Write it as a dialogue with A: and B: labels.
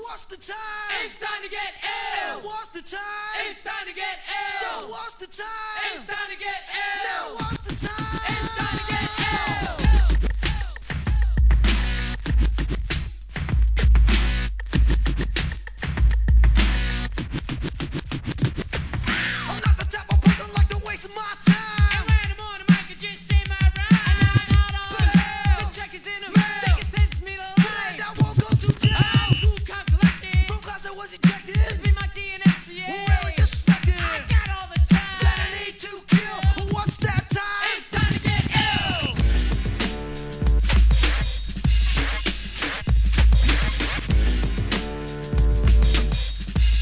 A: what's the time?
B: It's time to get ill.
A: What's the time?
B: It's time to get
A: So
B: ill.
A: what's the time?
B: It's time to get
A: Now
B: ill.
A: what's the time?
B: It's time to get ill.